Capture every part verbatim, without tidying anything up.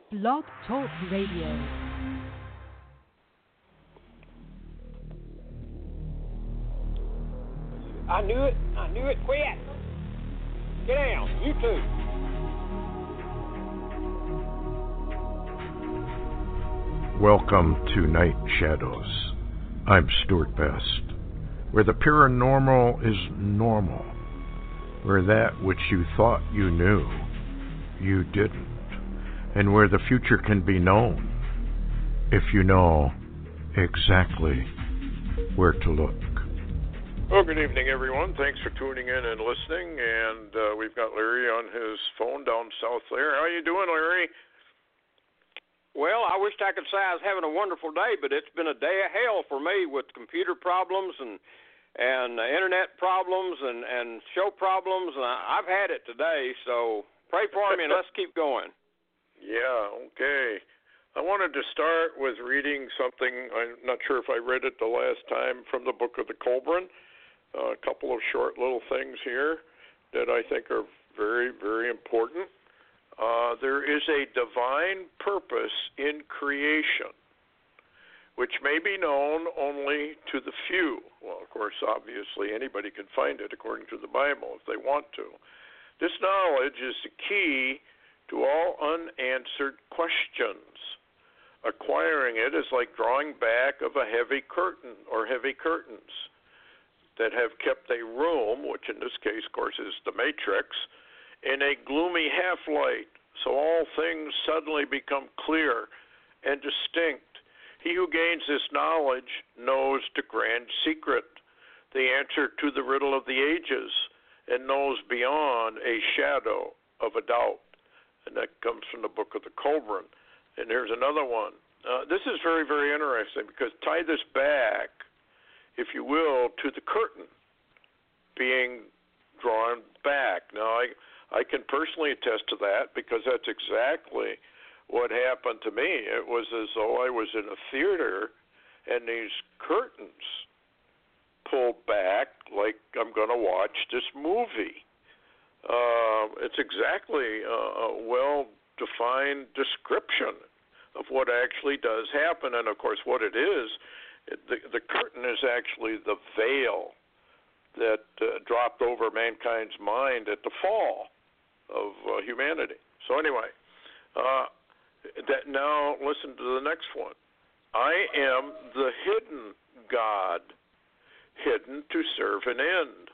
Blog Talk Radio. I knew it. I knew it. Quit. Get down. You too. Welcome to Night Shadows. I'm Stuart Best, where the paranormal is normal, where that which you thought you knew, you didn't, and where the future can be known if you know exactly where to look. Well, good evening, everyone. Thanks for tuning in and listening. And uh, we've got Larry on his phone down south there. How you doing, Larry? Well, I wished I could say I was having a wonderful day, but it's been a day of hell for me with computer problems and and uh, internet problems and, and show problems. And I, I've had it today, so pray for me and let's keep going. Yeah, okay. I wanted to start with reading something. I'm not sure if I read it the last time from the Book of the Kolbrin. Uh, a couple of short little things here that I think are very, very important. Uh, there is a divine purpose in creation, which may be known only to the few. Well, of course, obviously, anybody can find it according to the Bible if they want to. This knowledge is the key to all unanswered questions. Acquiring it is like drawing back of a heavy curtain or heavy curtains that have kept a room, which in this case, of course, is the Matrix, in a gloomy half-light, so all things suddenly become clear and distinct. He who gains this knowledge knows the grand secret, the answer to the riddle of the ages, and knows beyond a shadow of a doubt. And that comes from the Book of the Kolbrin. And here's another one. Uh, this is very, very interesting because tie this back, if you will, to the curtain being drawn back. Now, I I can personally attest to that because that's exactly what happened to me. It was as though I was in a theater and these curtains pulled back like I'm going to watch this movie. Uh, it's exactly a well-defined description of what actually does happen. And, of course, what it is, it, the, the curtain is actually the veil that uh, dropped over mankind's mind at the fall of uh, humanity. So anyway, uh, that now listen to the next one. I am the hidden God, hidden to serve an end,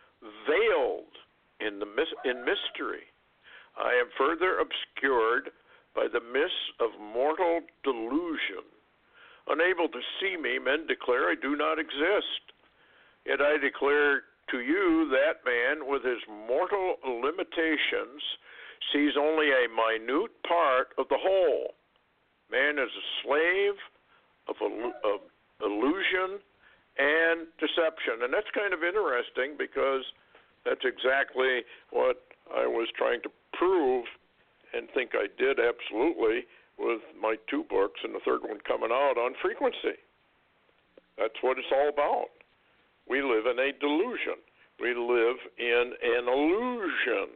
veiled in the in mystery. I am further obscured by the mists of mortal delusion. Unable to see me, men declare I do not exist. Yet I declare to you that man with his mortal limitations sees only a minute part of the whole. Man is a slave of, of illusion and deception. And that's kind of interesting because that's exactly what I was trying to prove and think I did absolutely with my two books and the third one coming out on frequency. That's what it's all about. We live in a delusion. We live in an illusion.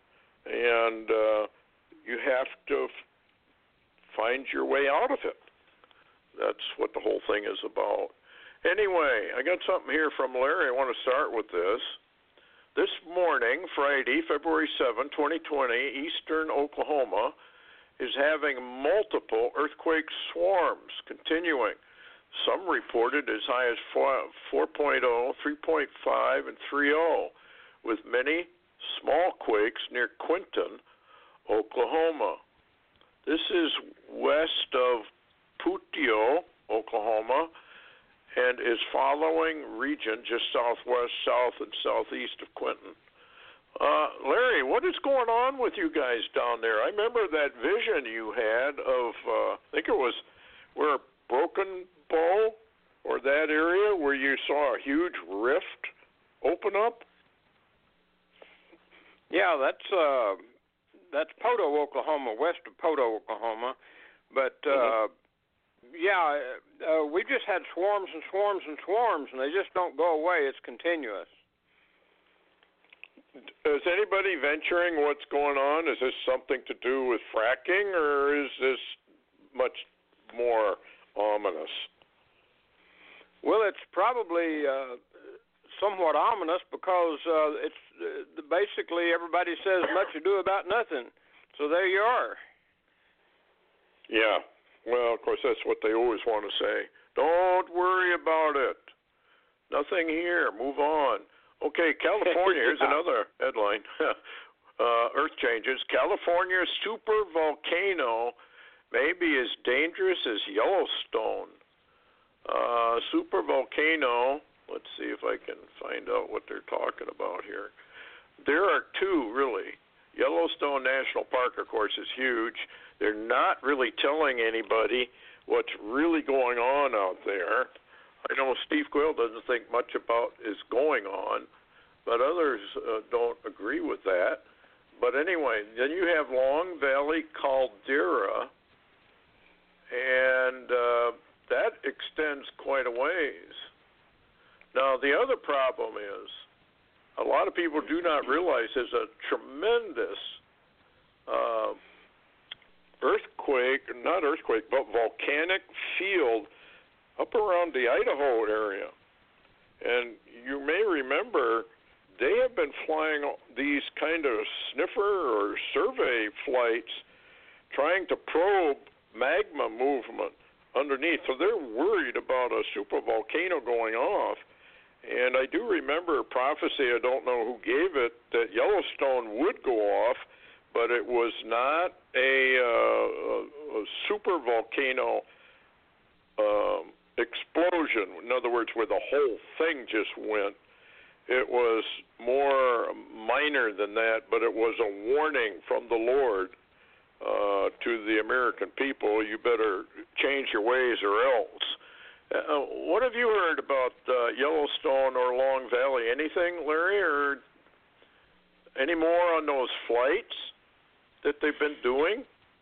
And uh, you have to f- find your way out of it. That's what the whole thing is about. Anyway, I got something here from Larry. I want to start with this. This morning, Friday, February seventh, twenty twenty, eastern Oklahoma is having multiple earthquake swarms continuing. Some reported as high as four point oh, three point five, and three point oh, with many small quakes near Quinton, Oklahoma. This is west of Putio, Oklahoma, and is following region just southwest, south, and southeast of Quinton. Uh, Larry, what is going on with you guys down there? I remember that vision you had of, uh, I think it was where Broken Bow or that area where you saw a huge rift open up. Yeah, that's uh, that's Poto, Oklahoma, west of Poto, Oklahoma. But uh, mm-hmm. yeah, uh, we've just had swarms and swarms and swarms, and they just don't go away. It's continuous. is anybody venturing what's going on? Is this something to do with fracking, or is this much more ominous? Well, it's probably uh, somewhat ominous because uh, it's uh, basically everybody says much ado about nothing. So there you are. Yeah. Well, of course, that's what they always want to say. Don't worry about it. Nothing here. Move on. Okay, California. Here's yeah. another headline. uh, Earth changes. California's super volcano may be as dangerous as Yellowstone. Uh, super volcano. Let's see if I can find out what they're talking about here. There are two, really. Yellowstone National Park, of course, is huge. They're not really telling anybody what's really going on out there. I know Steve Quayle doesn't think much about is going on, but others uh, don't agree with that. But anyway, then you have Long Valley Caldera, and uh, that extends quite a ways. Now, the other problem is a lot of people do not realize there's a tremendous uh, earthquake, not earthquake, but volcanic field up around the Idaho area. And you may remember they have been flying these kind of sniffer or survey flights trying to probe magma movement underneath. So they're worried about a supervolcano going off. And I do remember a prophecy, I don't know who gave it, that Yellowstone would go off, but it was not a, uh, a super volcano um, explosion. In other words, where the whole thing just went. It was more minor than that, but it was a warning from the Lord uh, to the American people. You better change your ways or else. Uh, what have you heard about uh, Yellowstone or Long Valley? Anything, Larry, or any more on those flights that they've been doing?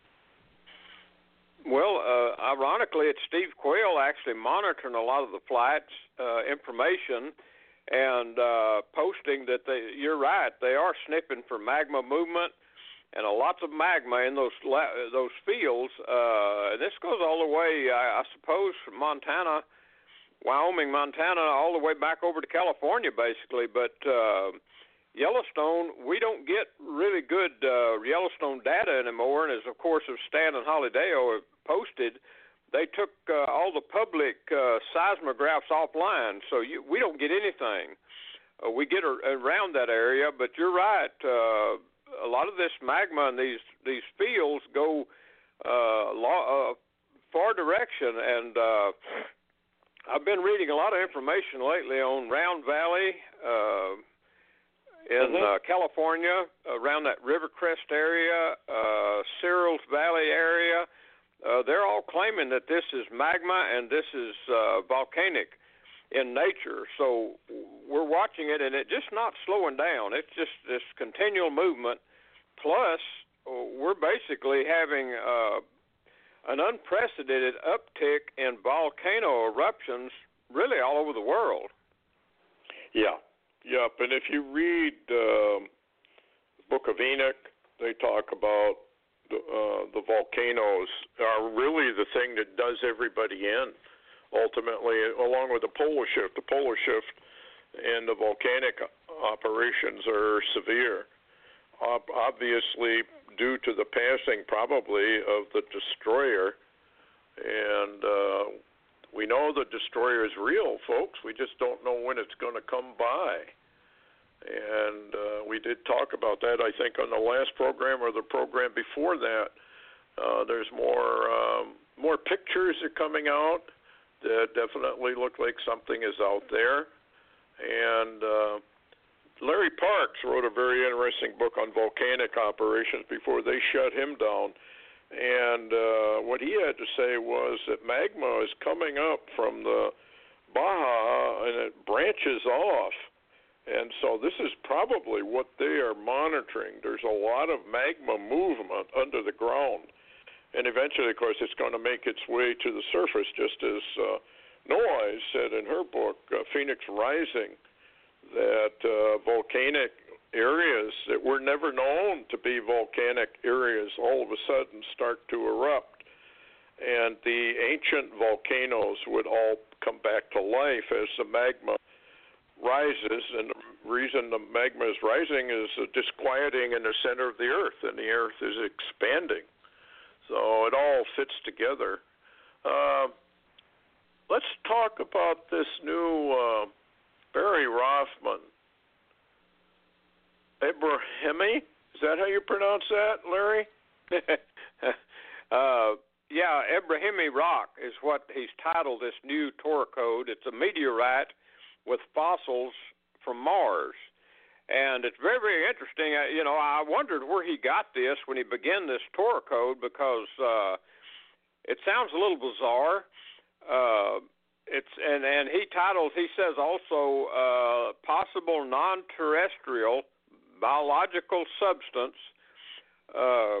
Well, uh, ironically, it's Steve Quayle actually monitoring a lot of the flights, uh, information, and uh, posting that they, you're right, they are sniffing for magma movement, and a lots of magma in those those fields. Uh, this goes all the way, I, I suppose, from Montana, Wyoming, Montana, all the way back over to California, basically. But uh, Yellowstone, we don't get really good uh, Yellowstone data anymore, and as, of course, as Stan and Holideo have posted, they took uh, all the public uh, seismographs offline, so you, we don't get anything. Uh, we get a, around that area, but you're right. Uh, a lot of this magma in these, these fields go uh, lo- uh, far direction, and uh, I've been reading a lot of information lately on Round Valley uh, in mm-hmm. uh, California, around that Rivercrest area, uh, Searles Valley area. Uh, they're all claiming that this is magma and this is uh, volcanic in nature. So we're watching it, and it's just not slowing down. It's just this continual movement. Plus, we're basically having uh, an unprecedented uptick in volcano eruptions really all over the world. Yeah. Yep. And if you read um, the Book of Enoch, they talk about the, uh, the volcanoes are really the thing that does everybody in, ultimately, along with the polar shift. The polar shift and the volcanic operations are severe, Ob- obviously due to the passing probably of the destroyer. And uh, we know the destroyer is real, folks. We just don't know when it's going to come by. And uh, we did talk about that, I think, on the last program or the program before that. Uh, there's more um, more pictures are coming out that definitely look like something is out there. And uh, Larry Parks wrote a very interesting book on volcanic operations before they shut him down. And uh, what he had to say was that magma is coming up from the Baja and it branches off. And so this is probably what they are monitoring. There's a lot of magma movement under the ground. And eventually, of course, it's going to make its way to the surface, just as uh, Noise said in her book, uh, Phoenix Rising, that uh, volcanic areas that were never known to be volcanic areas all of a sudden start to erupt. And the ancient volcanoes would all come back to life as the magma rises. And the reason the magma is rising is a disquieting in the center of the earth, and the earth is expanding. So it all fits together. Uh, let's talk about this new uh, Barry Rothman. Ebrahimi? Is that how you pronounce that, Larry? uh, yeah, Ebrahimi Rock is what he's titled this new Torah code. It's a meteorite with fossils from Mars. And it's very, very interesting. You know, I wondered where he got this when he began this Torah code because uh, it sounds a little bizarre. Uh, it's and, and he titles, he says also, uh, possible non-terrestrial biological substance uh,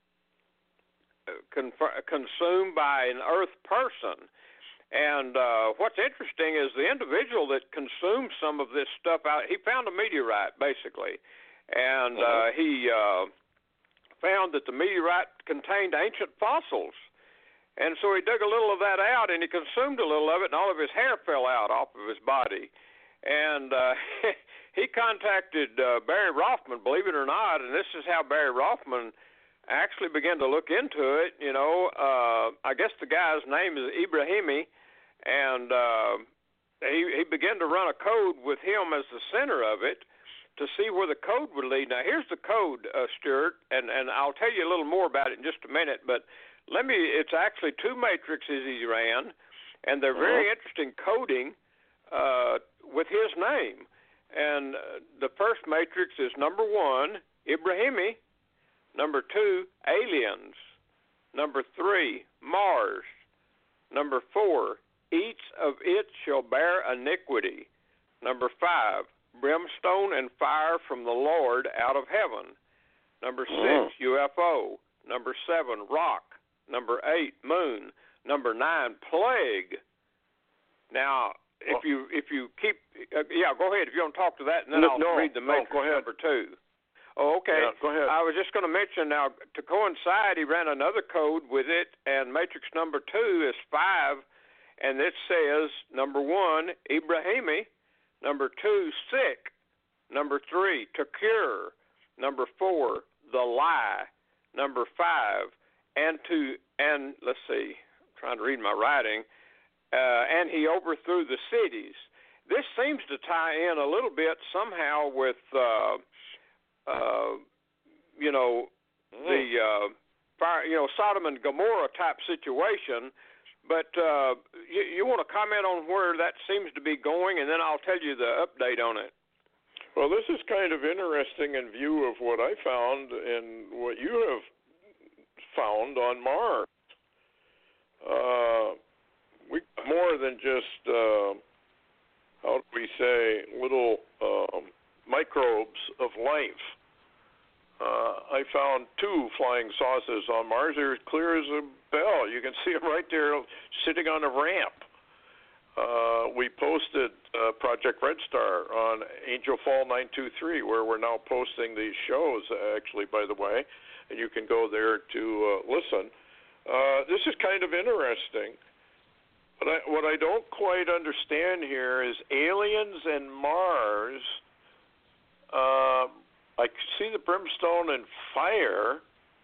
conf- consumed by an Earth person. And uh, what's interesting is the individual that consumed some of this stuff out, he found a meteorite, basically. And uh, he uh, found that the meteorite contained ancient fossils. And so he dug a little of that out, and he consumed a little of it, and all of his hair fell out off of his body. And uh, he contacted uh, Barry Rothman, believe it or not, and this is how Barry Rothman actually began to look into it. You know, uh, I guess the guy's name is Ebrahimi, and uh, he, he began to run a code with him as the center of it to see where the code would lead. Now, here's the code, uh, Stuart, and, and I'll tell you a little more about it in just a minute, but let me, it's actually two matrices he ran, and they're very uh-huh. interesting coding uh, with his name. And uh, the first matrix is number one, Ebrahimi. Number two, aliens. Number three, Mars. Number four, each of it shall bear iniquity. Number five, brimstone and fire from the Lord out of heaven. Number six, U F O. Number seven, rock. Number eight, moon. Number nine, plague. Now, if you if you keep, uh, yeah, go ahead. If you want to talk to that, and then no, I'll no, read the matrix no, go ahead. number two. Oh, okay. Yeah, go ahead. I was just going to mention now, to coincide, he ran another code with it, and matrix number two is five, and it says, number one, Ebrahimi, number two, sick, number three, to cure, number four, the lie, number five, and to, and let's see, I'm trying to read my writing, uh, and he overthrew the cities. This seems to tie in a little bit somehow with... Uh, Uh, you know, the uh, fire, you know, Sodom and Gomorrah type situation. But uh, you, you want to comment on where that seems to be going, and then I'll tell you the update on it. Well, this is kind of interesting in view of what I found and what you have found on Mars. Uh, we more than just, uh, how do we say, little um, microbes of life. Uh, I found two flying saucers on Mars. They're as clear as a bell. You can see them right there sitting on a ramp. Uh, we posted uh, Project Red Star on Angel Fall nine two three, where we're now posting these shows, actually, by the way, and you can go there to uh, listen. Uh, this is kind of interesting. But I, what I don't quite understand here is aliens and Mars... Uh, I see the brimstone and fire.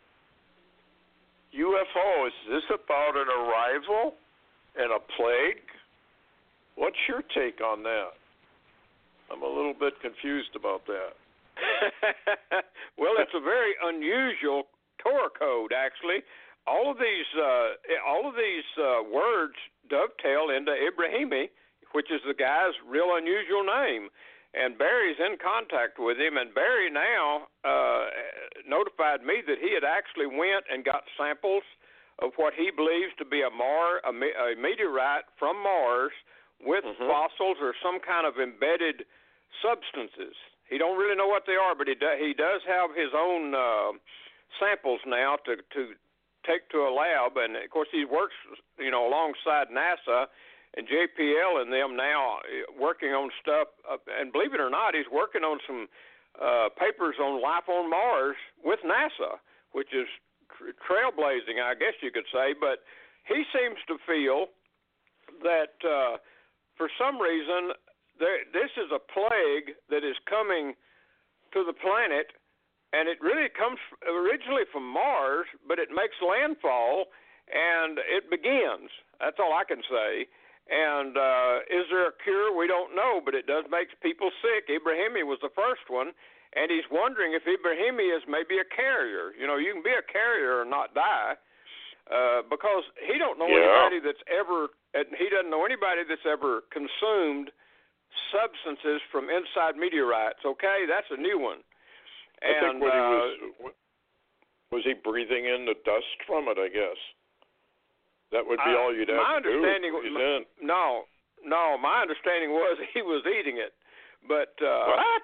U F O, is this about an arrival and a plague? What's your take on that? I'm a little bit confused about that. Well, it's a very unusual Torah code, actually. All of these, uh, all of these uh, words dovetail into Ebrahimi, which is the guy's real unusual name. And Barry's in contact with him, and Barry now uh, notified me that he had actually went and got samples of what he believes to be a, Mar, a, me, a meteorite from Mars with mm-hmm. fossils or some kind of embedded substances. He don't really know what they are, but he do, he does have his own uh, samples now to to take to a lab, and of course he works, you know, alongside NASA. And J P L and them now working on stuff, uh, and believe it or not, he's working on some uh, papers on life on Mars with NASA, which is trailblazing, I guess you could say. But he seems to feel that uh, for some reason there, this is a plague that is coming to the planet, and it really comes originally from Mars, but it makes landfall, and it begins. That's all I can say. And uh, is there a cure? We don't know, but it does make people sick. Ibrahimi was the first one, and he's wondering if Ibrahimi is maybe a carrier. You know, you can be a carrier and not die, uh, because he don't know yeah. anybody that's ever, he doesn't know anybody that's ever consumed substances from inside meteorites. Okay, that's a new one. I and, think what uh, he was, was he breathing in the dust from it, I guess. That would be uh, all you'd have my to do. understanding, My, no, no, my understanding was he was eating it. But, uh, what?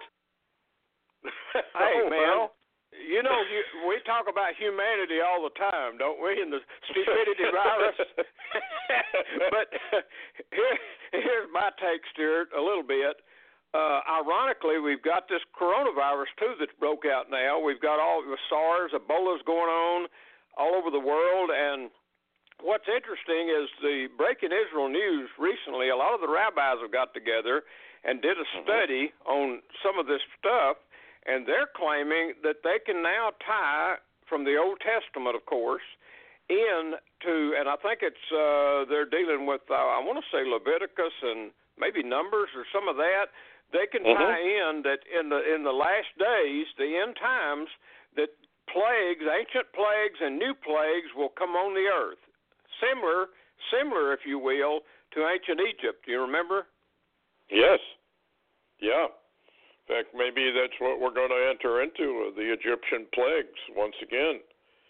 Hey, oh, man, well. you know, you, we talk about humanity all the time, don't we, and the stupidity virus? But here, here's my take, Stuart, a little bit. Uh, ironically, we've got this coronavirus, too, that's broke out now. We've got all the SARS, Ebola's going on all over the world, and what's interesting is the Breaking Israel News recently, a lot of the rabbis have got together and did a study mm-hmm. on some of this stuff, and they're claiming that they can now tie, from the Old Testament, of course, into, and I think it's, uh, they're dealing with, uh, I want to say Leviticus and maybe Numbers or some of that. They can mm-hmm. tie in that in the in the last days, the end times, that plagues, ancient plagues and new plagues will come on the earth. Similar, similar, if you will, to ancient Egypt. Do you remember? Yes. Yeah. In fact, maybe that's what we're going to enter into, uh, the Egyptian plagues once again.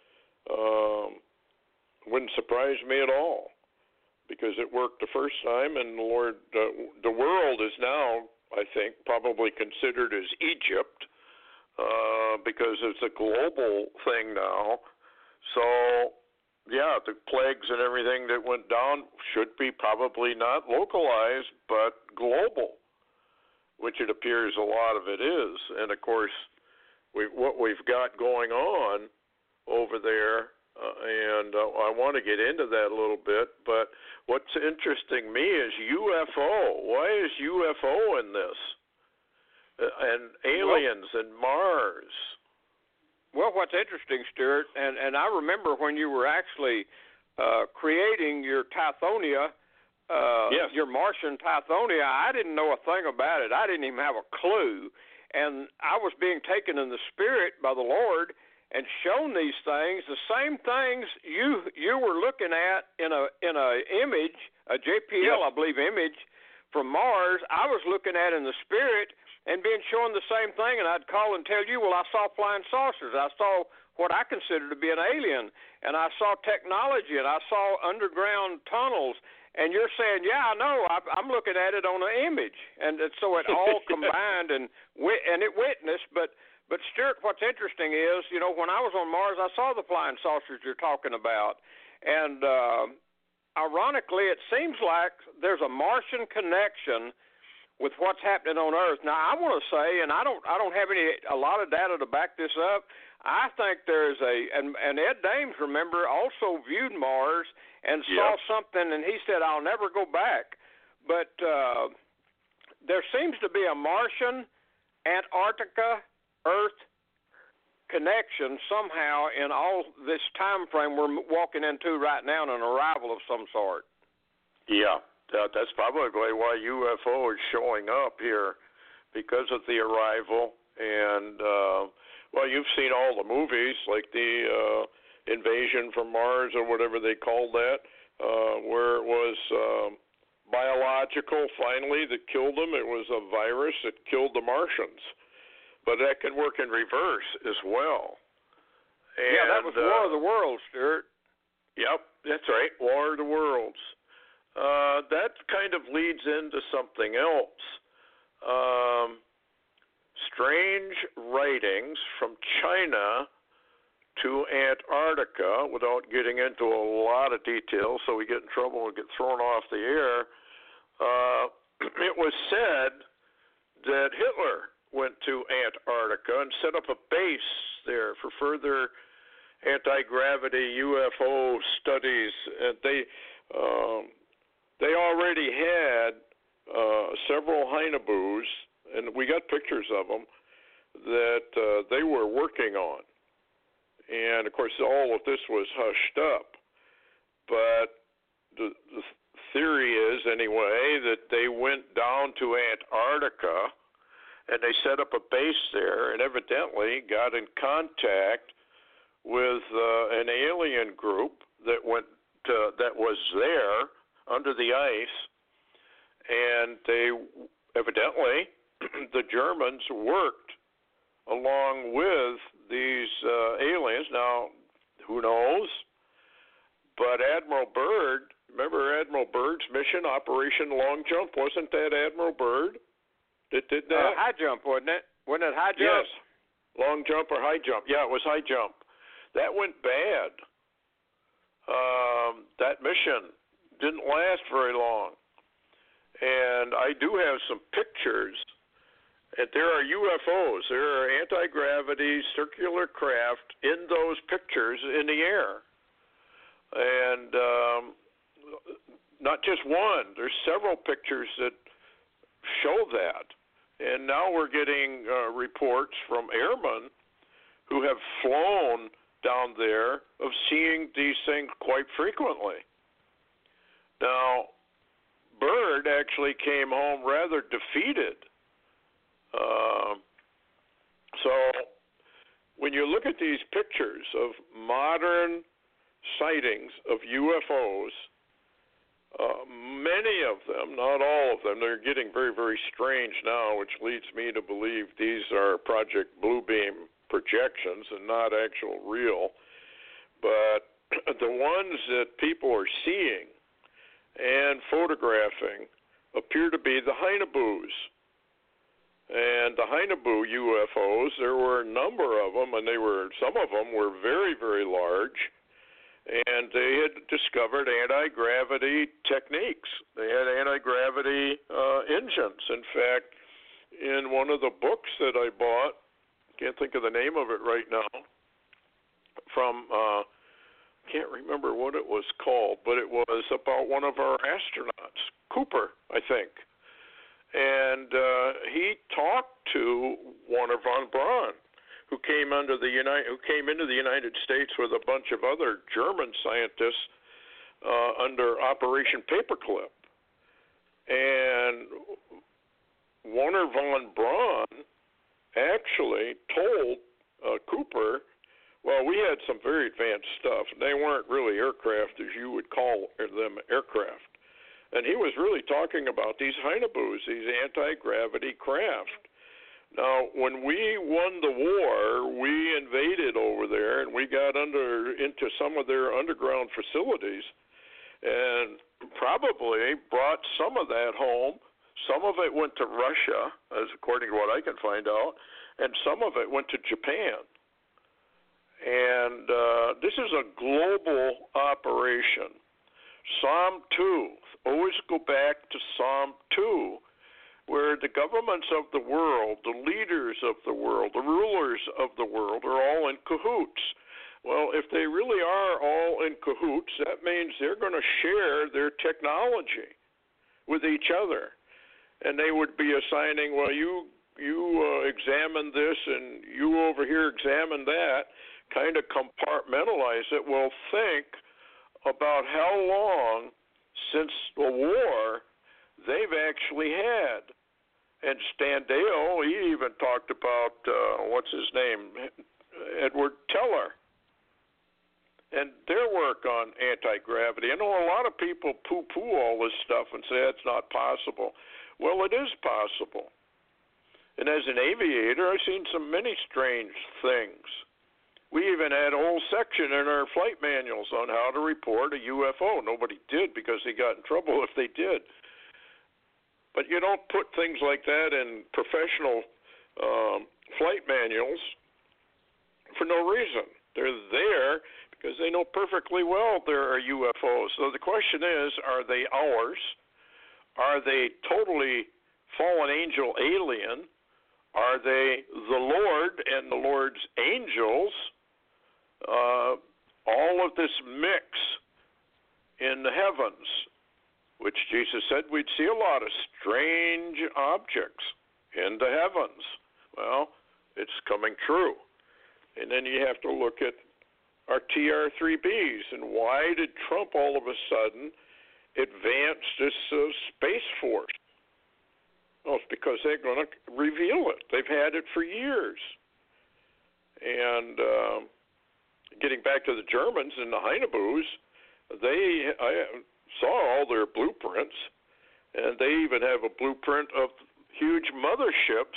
Um, wouldn't surprise me at all, because it worked the first time, and the Lord, uh, the world is now, I think, probably considered as Egypt, uh, because it's a global thing now. So, yeah, the plagues and everything that went down should be probably not localized, but global, which it appears a lot of it is. And, of course, we, what we've got going on over there, uh, and uh, I want to get into that a little bit, but what's interesting me is U F O. Why is U F O in this? Uh, and aliens well, and Mars. Well, what's interesting, Stuart, and, and I remember when you were actually uh, creating your Tithonia, uh, yes. your Martian Tithonia, I didn't know a thing about it. I didn't even have a clue. And I was being taken in the Spirit by the Lord and shown these things, the same things you you were looking at in a in a image, a J P L, yes. I believe, image from Mars. I was looking at in the Spirit and being shown the same thing, and I'd call and tell you, well, I saw flying saucers. I saw what I consider to be an alien, and I saw technology, and I saw underground tunnels. And you're saying, yeah, I know. I'm looking at it on an image, and so it all combined and and it witnessed. But but Stuart, what's interesting is, you know, when I was on Mars, I saw the flying saucers you're talking about, and uh, ironically, it seems like there's a Martian connection with what's happening on Earth. Now, I want to say, and I don't, I don't have any, a lot of data to back this up. I think there's a, and, and Ed Dames, remember, also viewed Mars and saw yep. something, and he said, "I'll never go back." But uh, there seems to be a Martian, Antarctica, Earth connection somehow in all this time frame we're walking into right now, an arrival of some sort. Yeah. That, that's probably why U F O is showing up here, because of the arrival. And, uh, well, you've seen all the movies, like the uh, Invasion from Mars or whatever they called that, uh, where it was um, biological finally that killed them. It was a virus that killed the Martians. But that can work in reverse as well. And, yeah, that was uh, War of the Worlds, Stuart. Yep, that's right, War of the Worlds. Uh, that kind of leads into something else. Um, strange writings from China to Antarctica, without getting into a lot of details so we get in trouble and get thrown off the air. Uh, it was said that Hitler went to Antarctica and set up a base there for further anti-gravity U F O studies. And they um, they already had uh, several Hainebus, and we got pictures of them, that uh, they were working on. And, of course, all of this was hushed up. But the, the theory is, anyway, that they went down to Antarctica and they set up a base there and evidently got in contact with uh, an alien group that went to, that was there under the ice, and they evidently the Germans worked along with these uh, aliens. Now, who knows? But Admiral Byrd, remember Admiral Byrd's mission, Operation Long Jump? Wasn't that Admiral Byrd that did that? Uh, high jump, wasn't it? Wasn't it high jump? Yes, long jump or high jump. Yeah, it was high jump. That went bad. Um, that mission didn't last very long. And I do have some pictures. And there are U F Os. There are anti-gravity circular craft in those pictures in the air. And um, not just one. There's several pictures that show that. And now we're getting uh, reports from airmen who have flown down there of seeing these things quite frequently. Now, Byrd actually came home rather defeated. Uh, so when you look at these pictures of modern sightings of U F Os, uh, many of them, not all of them, they're getting very, very strange now, which leads me to believe these are Project Bluebeam projections and not actual real. But the ones that people are seeing and photographing appear to be the Hainebus. And the Hainebu U F Os, there were a number of them, and they were some of them were very, very large, and they had discovered anti-gravity techniques. They had anti-gravity uh, engines. In fact, in one of the books that I bought, can't think of the name of it right now, from uh, can't remember what it was called, but it was about one of our astronauts, Cooper, I think. And uh, he talked to Wernher von Braun, who came under the United, who came into the United States with a bunch of other German scientists uh, under Operation Paperclip. And Wernher von Braun actually told uh, Cooper, well, we had some very advanced stuff. They weren't really aircraft as you would call them aircraft. And he was really talking about these Hainebus, these anti-gravity craft. Now, when we won the war, we invaded over there, and we got under into some of their underground facilities and probably brought some of that home. Some of it went to Russia, as according to what I can find out, and some of it went to Japan. And uh, this is a global operation. Psalm two, always go back to Psalm two, where the governments of the world, the leaders of the world, the rulers of the world are all in cahoots. Well, if they really are all in cahoots, that means they're going to share their technology with each other. And they would be assigning, well, you you uh, examine this and you over here examine that, kind of compartmentalize it. Well, think about how long since the war they've actually had. And Standale, he even talked about, uh, what's his name, Edward Teller, and their work on anti-gravity. I know a lot of people poo-poo all this stuff and say it's not possible. Well, it is possible. And as an aviator, I've seen some many strange things. We even had a whole section in our flight manuals on how to report a U F O. Nobody did because they got in trouble if they did. But you don't put things like that in professional um, flight manuals for no reason. They're there because they know perfectly well there are U F Os. So the question is, are they ours? Are they totally fallen angel alien? Are they the Lord and the Lord's angels? Uh, all of this mix in the heavens, which Jesus said we'd see a lot of strange objects in the heavens. Well, it's coming true. And then you have to look at our T R three Bs, and why did Trump all of a sudden advance this uh, Space Force? Well, it's because they're going to reveal it. They've had it for years. And uh, getting back to the Germans and the Heinebues, they I saw all their blueprints, and they even have a blueprint of huge motherships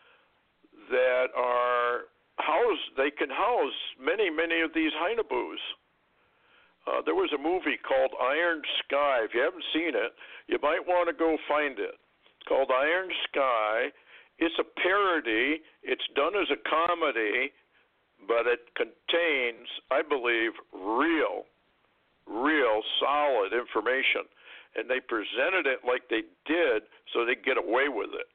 that are housed. They can house many, many of these Heinebues. Uh, there was a movie called Iron Sky. If you haven't seen it, you might want to go find it. It's called Iron Sky. It's a parody. It's done as a comedy, but it contains, I believe, real, real solid information. And they presented it like they did so they get away with it.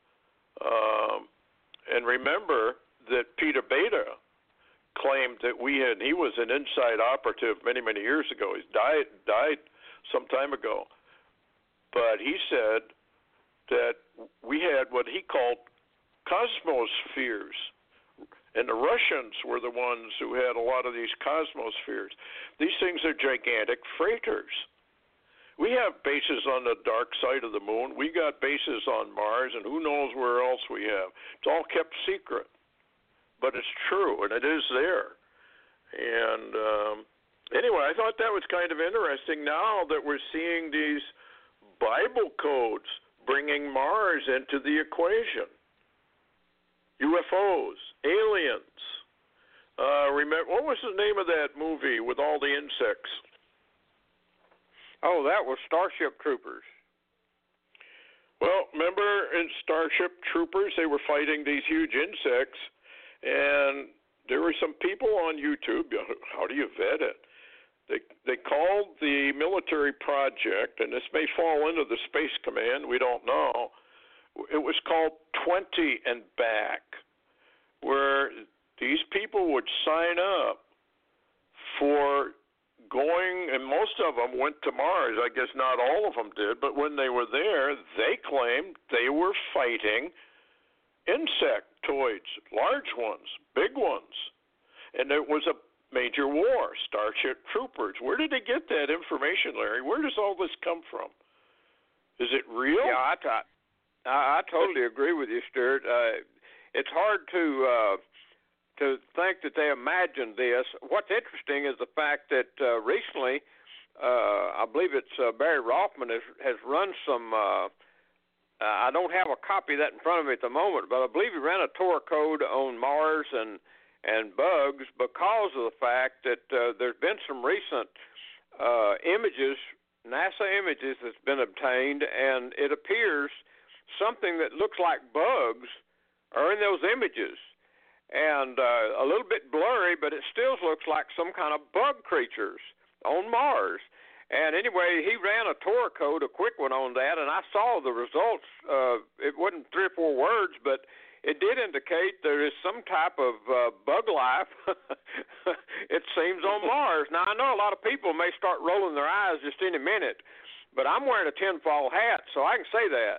Um, and remember that Peter Beta claimed that we had, he was an inside operative many, many years ago. He died, died some time ago. But he said that we had what he called cosmospheres. And the Russians were the ones who had a lot of these cosmospheres. These things are gigantic freighters. We have bases on the dark side of the moon. We got bases on Mars, and who knows where else we have. It's all kept secret. But it's true, and it is there. And um, anyway, I thought that was kind of interesting now that we're seeing these Bible codes bringing Mars into the equation. U F Os, aliens. Uh, remember, what was the name of that movie with all the insects? Oh, that was Starship Troopers. Well, remember in Starship Troopers, they were fighting these huge insects, and there were some people on YouTube. How do you vet it? They they called the military project, and this may fall into the Space Command, we don't know. It was called twenty and Back, where these people would sign up for going, and most of them went to Mars. I guess not all of them did, but when they were there, they claimed they were fighting insectoids, large ones, big ones, and it was a major war, Starship Troopers. Where did they get that information, Larry? Where does all this come from? Is it real? Yeah, I, t- I, I totally agree with you, Stuart. Uh, it's hard to uh, to think that they imagined this. What's interesting is the fact that uh, recently, uh, I believe it's uh, Barry Rothman has, has run some, uh, uh, I don't have a copy of that in front of me at the moment, but I believe he ran a Tor code on Mars and, and bugs because of the fact that uh, there's been some recent uh, images, NASA images that's been obtained, and it appears something that looks like bugs are in those images. And uh, a little bit blurry, but it still looks like some kind of bug creatures on Mars. And anyway, he ran a Tor code, a quick one on that, and I saw the results. Uh, it wasn't three or four words, but it did indicate there is some type of uh, bug life, it seems, on Mars. Now, I know a lot of people may start rolling their eyes just any minute, but I'm wearing a tinfoil hat, so I can say that.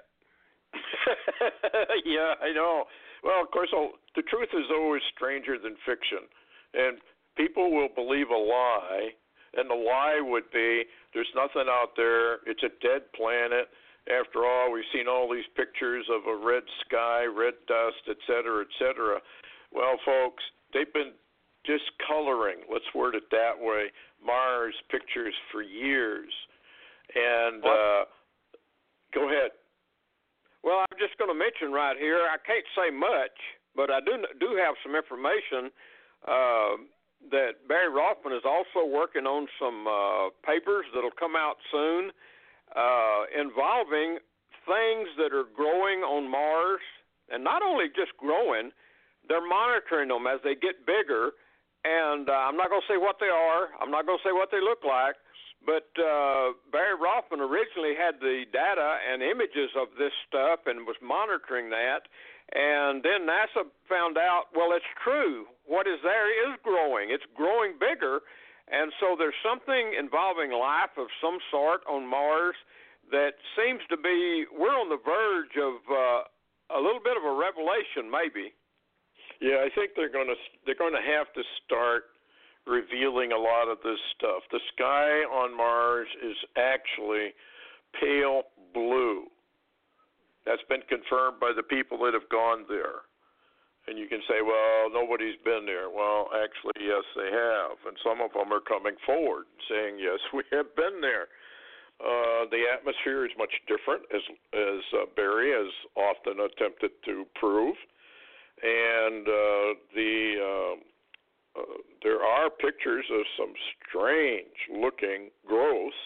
Yeah, I know. Well, of course, the truth is always stranger than fiction, and people will believe a lie, and the lie would be there's nothing out there, it's a dead planet. After all, we've seen all these pictures of a red sky, red dust, et cetera, et cetera. Well, folks, they've been discoloring, let's word it that way, Mars pictures for years. And uh, go ahead. Well, I'm just going to mention right here, I can't say much, but I do do have some information uh, that Barry Rothman is also working on some uh, papers that will come out soon uh, involving things that are growing on Mars, and not only just growing, they're monitoring them as they get bigger, and uh, I'm not going to say what they are, I'm not going to say what they look like, But uh, Barry Rothman originally had the data and images of this stuff and was monitoring that. And then NASA found out, well, it's true. What is there is growing. It's growing bigger. And so there's something involving life of some sort on Mars that seems to be, we're on the verge of uh, a little bit of a revelation, maybe. Yeah, I think they're going to they're going to have to start revealing a lot of this stuff. The sky on Mars is actually pale blue. That's been confirmed by the people that have gone there. And you can say, well, nobody's been there. Well, actually, yes, they have. And some of them are coming forward saying, yes, we have been there. Uh, the atmosphere is much different, as, as uh, Barry has often attempted to prove. And uh, the... Uh, Uh, there are pictures of some strange-looking growths.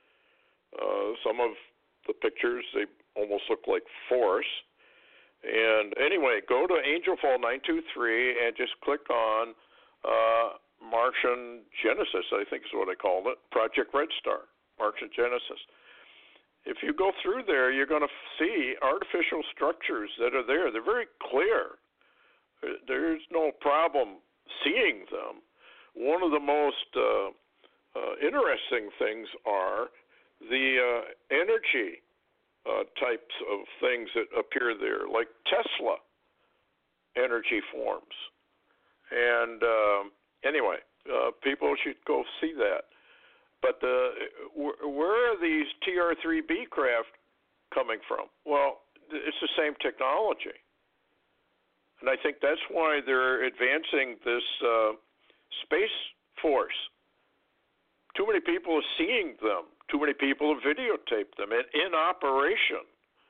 Uh, some of the pictures, they almost look like forests. And anyway, go to Angelfall nine two three and just click on uh, Martian Genesis, I think is what I called it, Project Red Star, Martian Genesis. If you go through there, you're going to see artificial structures that are there. They're very clear. There's no problem seeing them. One of the most uh, uh, interesting things are the uh, energy uh, types of things that appear there, like Tesla energy forms. And um, anyway, uh, people should go see that. But uh, where are these T R three B craft coming from? Well, it's the same technology. And I think that's why they're advancing this uh, Space Force. Too many people are seeing them. Too many people have videotaped them in, in operation.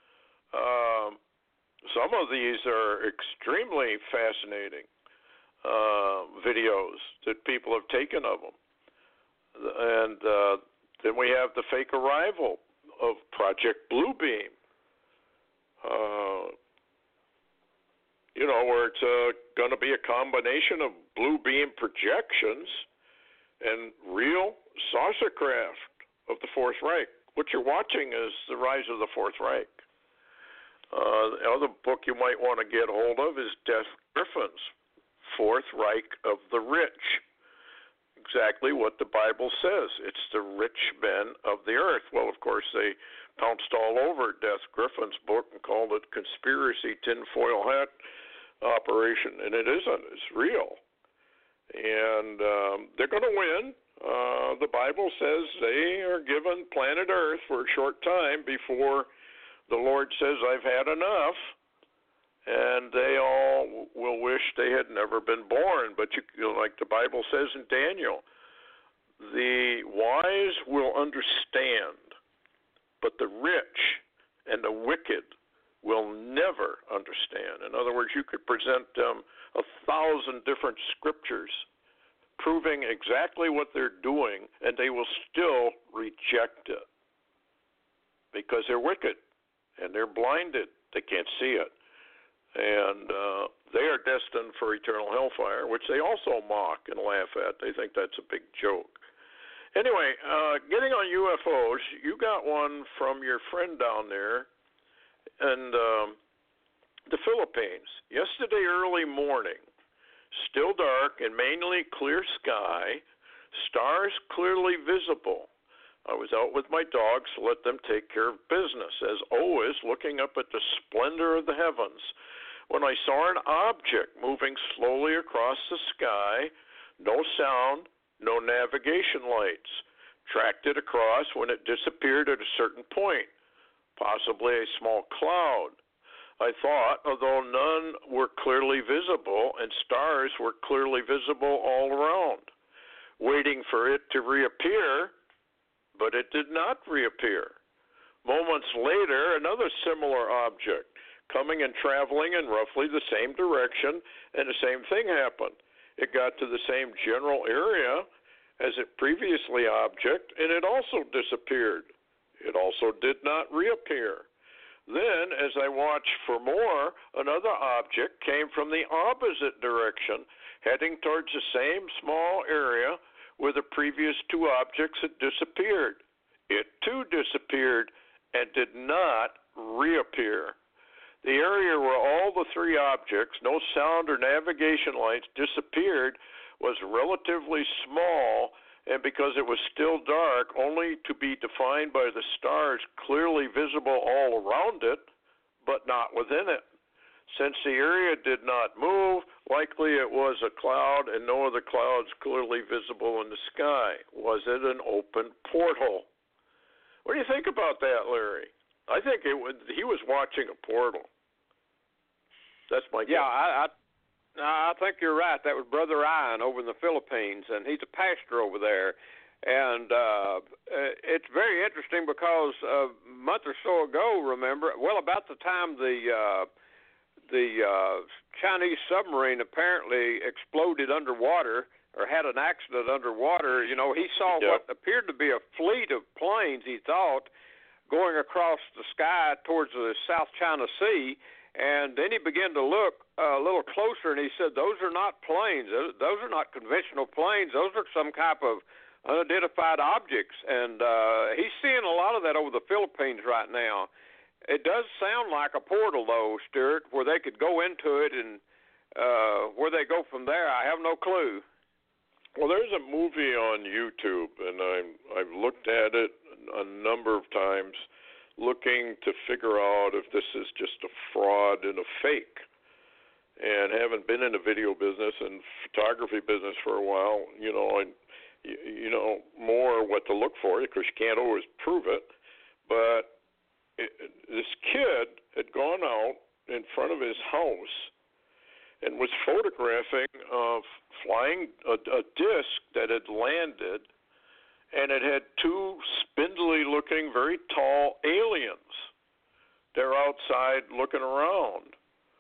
Um, some of these are extremely fascinating uh, videos that people have taken of them. And uh, then we have the fake arrival of Project Bluebeam. Uh, You know, where it's uh, going to be a combination of blue beam projections and real saucer craft of the Fourth Reich. What you're watching is the rise of the Fourth Reich. Uh, the other book you might want to get hold of is Death Griffin's Fourth Reich of the Rich. Exactly what the Bible says. It's the rich men of the earth. Well, of course, they pounced all over Death Griffin's book and called it Conspiracy Tinfoil Hat Operation, and it isn't. It's real. And um, they're going to win. Uh, the Bible says they are given planet Earth for a short time before the Lord says, I've had enough, and they all will wish they had never been born. But you, you know, like the Bible says in Daniel, the wise will understand, but the rich and the wicked will never understand. In other words, you could present them a thousand different scriptures proving exactly what they're doing, and they will still reject it because they're wicked and they're blinded. They can't see it. And uh, they are destined for eternal hellfire, which they also mock and laugh at. They think that's a big joke. Anyway, uh, getting on U F Os, you got one from your friend down there in um, the Philippines. Yesterday early morning, still dark and mainly clear sky, stars clearly visible. I was out with my dogs to let them take care of business, as always looking up at the splendor of the heavens, when I saw an object moving slowly across the sky, no sound, no navigation lights, tracked it across when it disappeared at a certain point, possibly a small cloud. I thought, although none were clearly visible and stars were clearly visible all around, waiting for it to reappear, but it did not reappear. Moments later, another similar object, coming and traveling in roughly the same direction, and the same thing happened. It got to the same general area as its previously object, and it also disappeared. It also did not reappear. Then, as I watched for more, another object came from the opposite direction, heading towards the same small area where the previous two objects had disappeared. It too disappeared and did not reappear. The area where all the three objects, no sound or navigation lights, disappeared was relatively small, and because it was still dark, only to be defined by the stars clearly visible all around it, but not within it. Since the area did not move, likely it was a cloud and no other clouds clearly visible in the sky. Was it an open portal? What do you think about that, Larry? I think it was, he was watching a portal. That's my guess. Yeah, I, I, I think you're right. That was Brother Ian over in the Philippines, and he's a pastor over there. And uh, it's very interesting because a month or so ago, remember, well, about the time the uh, the uh, Chinese submarine apparently exploded underwater or had an accident underwater, you know, he saw yep. what appeared to be a fleet of planes, he thought, going across the sky towards the South China Sea. And then he began to look uh, a little closer, and he said, those are not planes. Those are not conventional planes. Those are some type of unidentified objects. And uh, he's seeing a lot of that over the Philippines right now. It does sound like a portal, though, Stuart, where they could go into it, and uh, where they go from there, I have no clue. Well, there's a movie on YouTube, and I'm, I've looked at it a number of times, looking to figure out if this is just a fraud and a fake. And having been in the video business and photography business for a while, you know, I, you know more what to look for, because you can't always prove it. But it, this kid had gone out in front of his house and was photographing a flying a, a disc that had landed, and it had two spindly-looking, very tall aliens. They're outside looking around.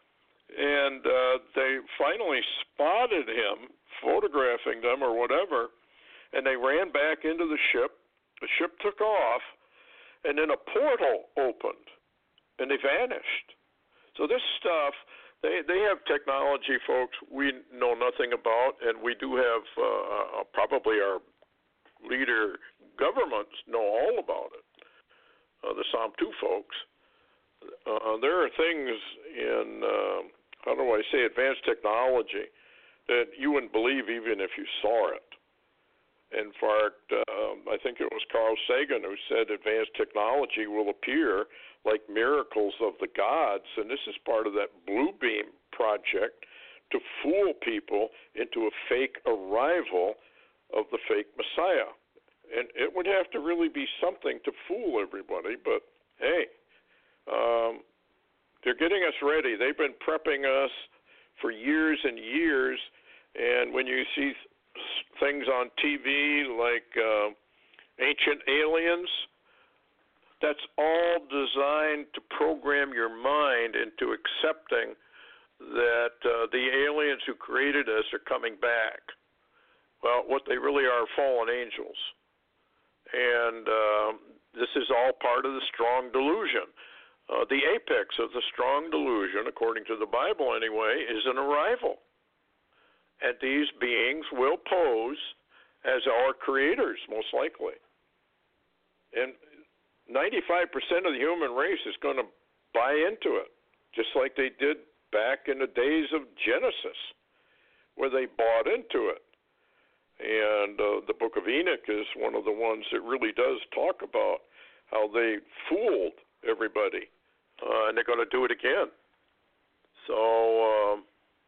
And uh, they finally spotted him photographing them or whatever, and they ran back into the ship. The ship took off, and then a portal opened, and they vanished. So this stuff, they they have technology, folks, we know nothing about, and we do have uh, probably our leader governments know all about it, uh, the Psalm two folks. Uh, there are things in, uh, how do I say, advanced technology that you wouldn't believe even if you saw it. In fact, uh, I think it was Carl Sagan who said advanced technology will appear like miracles of the gods, and this is part of that Blue Beam project to fool people into a fake arrival of the fake Messiah. And it would have to really be something to fool everybody, but hey, um, they're getting us ready. They've been prepping us for years and years, and when you see things on T V like uh, Ancient Aliens, that's all designed to program your mind into accepting that uh, the aliens who created us are coming back. Well, what they really are, fallen angels. And uh, this is all part of the strong delusion. Uh, the apex of the strong delusion, according to the Bible anyway, is an arrival. And these beings will pose as our creators, most likely. And ninety-five percent of the human race is going to buy into it, just like they did back in the days of Genesis, where they bought into it. And uh, the book of Enoch is one of the ones that really does talk about how they fooled everybody, uh, and they're going to do it again. So, um,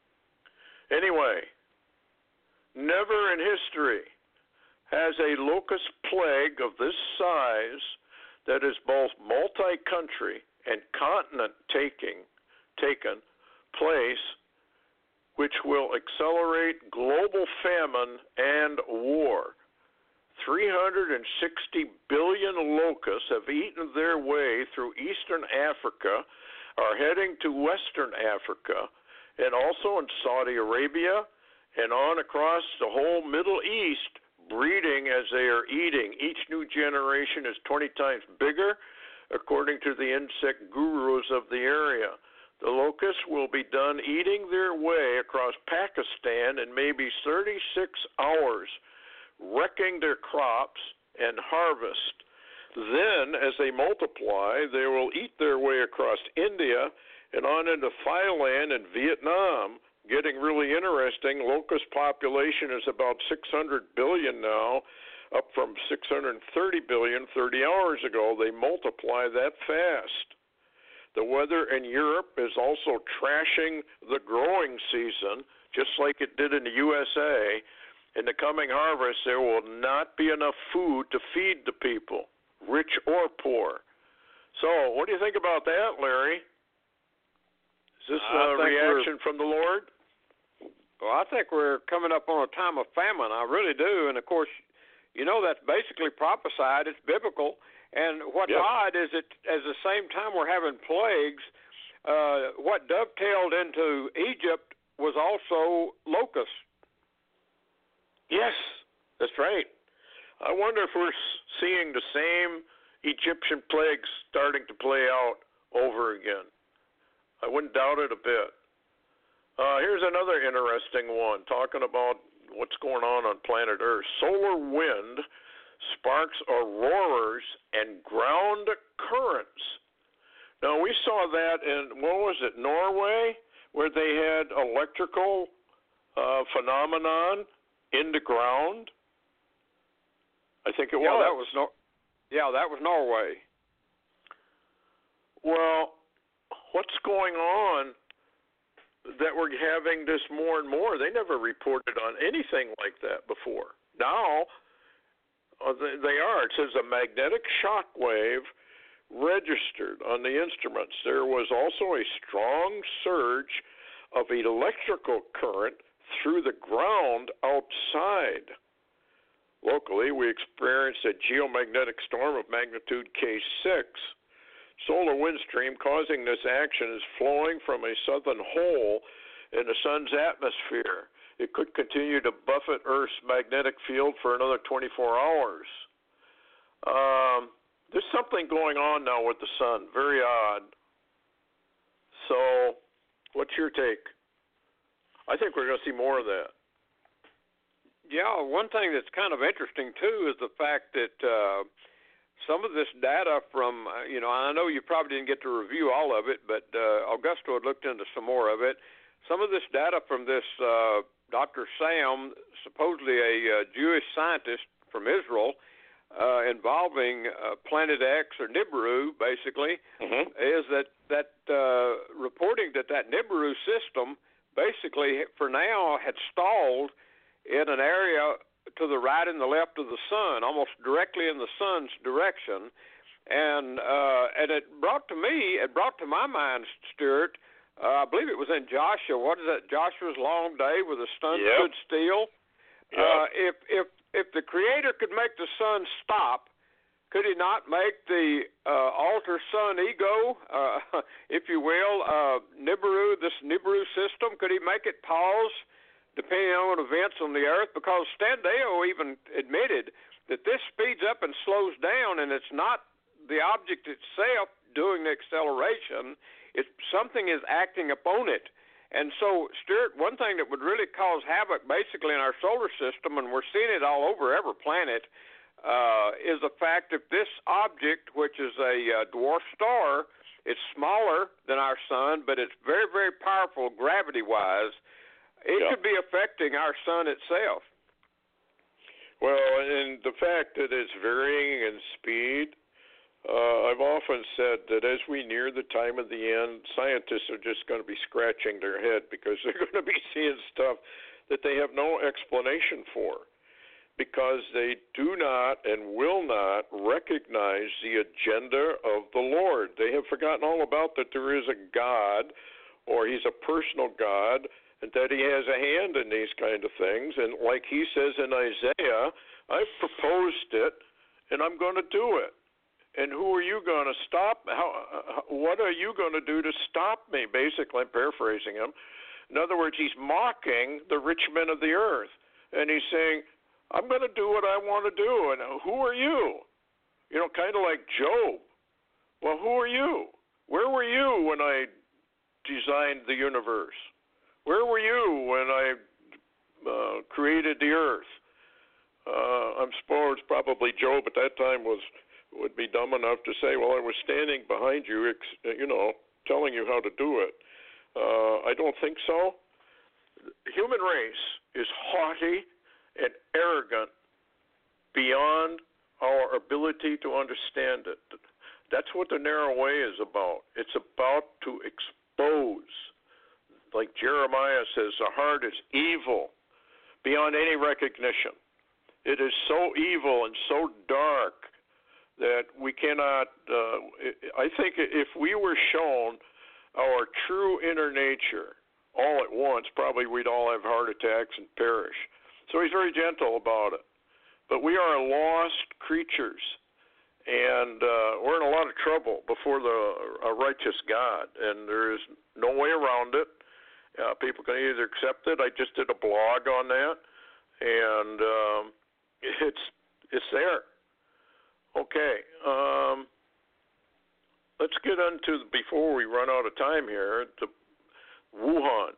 anyway, never in history has a locust plague of this size that is both multi-country and continent-taking taken place, which will accelerate global famine and war. three hundred sixty billion locusts have eaten their way through eastern Africa, are heading to western Africa, and also in Saudi Arabia, and on across the whole Middle East, breeding as they are eating. Each new generation is twenty times bigger, according to the insect gurus of the area. The locusts will be done eating their way across Pakistan in maybe thirty-six hours, wrecking their crops and harvest. Then, as they multiply, they will eat their way across India and on into Thailand and Vietnam. Getting really interesting, locust population is about six hundred billion now, up from six hundred thirty billion thirty hours ago. They multiply that fast. The weather in Europe is also trashing the growing season, just like it did in the U S A. In the coming harvest, there will not be enough food to feed the people, rich or poor. So, what do you think about that, Larry? Is this a reaction from the Lord? Well, I think we're coming up on a time of famine. I really do. And, of course, you know that's basically prophesied. It's biblical. And what's yep. odd is that at the same time we're having plagues, uh, what dovetailed into Egypt was also locusts. Yes, that's right. I wonder if we're seeing the same Egyptian plagues starting to play out over again. I wouldn't doubt it a bit. Uh, here's another interesting one, talking about what's going on on planet Earth. Solar wind sparks auroras and ground currents. Now, we saw that in, what was it, Norway, where they had electrical uh, phenomenon in the ground. I think it yeah, was. That was no- yeah, that was Norway. Well, what's going on that we're having this more and more? They never reported on anything like that before. Now, uh, they, they are. It says a magnetic shock wave registered on the instruments. There was also a strong surge of electrical current through the ground outside. Locally, we experienced a geomagnetic storm of magnitude K six. Solar wind stream causing this action is flowing from a southern hole in the sun's atmosphere. It could continue to buffet Earth's magnetic field for another twenty-four hours. Um, there's something going on now with the sun. Very odd. So, what's your take? I think we're going to see more of that. Yeah, one thing that's kind of interesting, too, is the fact that uh, some of this data from, uh, you know, I know you probably didn't get to review all of it, but uh, Augusto had looked into some more of it. Some of this data from this uh, Doctor Sam, supposedly a uh, Jewish scientist from Israel, uh, involving uh, Planet X or Nibiru, basically, mm-hmm. is that, that uh, reporting that that Nibiru system basically, for now, had stalled in an area to the right and the left of the sun, almost directly in the sun's direction. And uh, and it brought to me, it brought to my mind, Stuart, uh, I believe it was in Joshua. What is that? Joshua's long day where the sun yep. stood still. Yep. Uh, if if if the Creator could make the sun stop, could He not make the uh, alter sun ego, uh, if you will, uh, Nibiru, this Nibiru system? Could He make it pause, depending on events on the earth? Because Standeo even admitted that this speeds up and slows down, and it's not the object itself doing the acceleration. It's something is acting upon it. And so, Stuart, one thing that would really cause havoc basically in our solar system, and we're seeing it all over every planet, uh, is the fact that this object, which is a uh, dwarf star, it's smaller than our sun, but it's very, very powerful gravity-wise. It yeah. could be affecting our sun itself. Well, and the fact that it's varying in speed, uh, I've often said that as we near the time of the end, scientists are just going to be scratching their head because they're going to be seeing stuff that they have no explanation for, because they do not and will not recognize the agenda of the Lord. They have forgotten all about that there is a God, or He's a personal God, and that He has a hand in these kind of things. And like He says in Isaiah, I've proposed it, and I'm going to do it. And who are you going to stop? How? What are you going to do to stop me? Basically, I'm paraphrasing him. In other words, he's mocking the rich men of the earth. And he's saying, I'm going to do what I want to do. And who are you? You know, kind of like Job. Well, who are you? Where were you when I designed the universe? Where were you when I uh, created the earth? Uh, I'm suppose probably Job at that time was would be dumb enough to say, well, I was standing behind you, you know, telling you how to do it. Uh, I don't think so. The human race is haughty and arrogant beyond our ability to understand it. That's what the narrow way is about. It's about to expose, like Jeremiah says, the heart is evil beyond any recognition. It is so evil and so dark that we cannot, uh, I think if we were shown our true inner nature all at once, probably we'd all have heart attacks and perish. So he's very gentle about it. But we are lost creatures, and uh, we're in a lot of trouble before the a righteous God, and there is no way around it. Uh, people can either accept it. I just did a blog on that, and um, it's it's there. Okay, um, let's get into, before we run out of time here, to Wuhan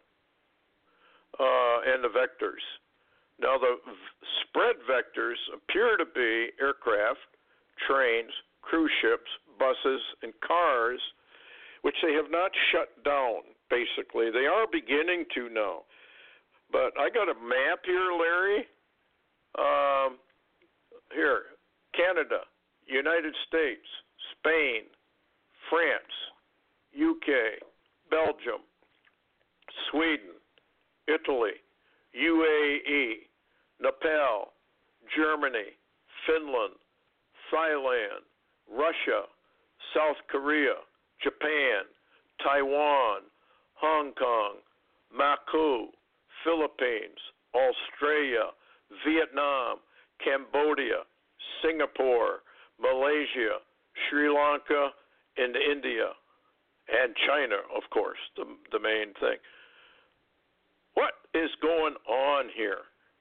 uh, and the vectors. Now, the v- spread vectors appear to be aircraft, trains, cruise ships, buses, and cars, which they have not shut down, basically. They are beginning to now. But I got a map here, Larry. Um, here, Canada, United States, Spain, France, U K, Belgium, Sweden, Italy, U A E, Nepal, Germany, Finland, Thailand, Russia, South Korea, Japan, Taiwan, Hong Kong, Macau, Philippines, Australia, Vietnam, Cambodia, Singapore, Malaysia, Sri Lanka, and India, and China, of course, the, the main thing. What is going on here?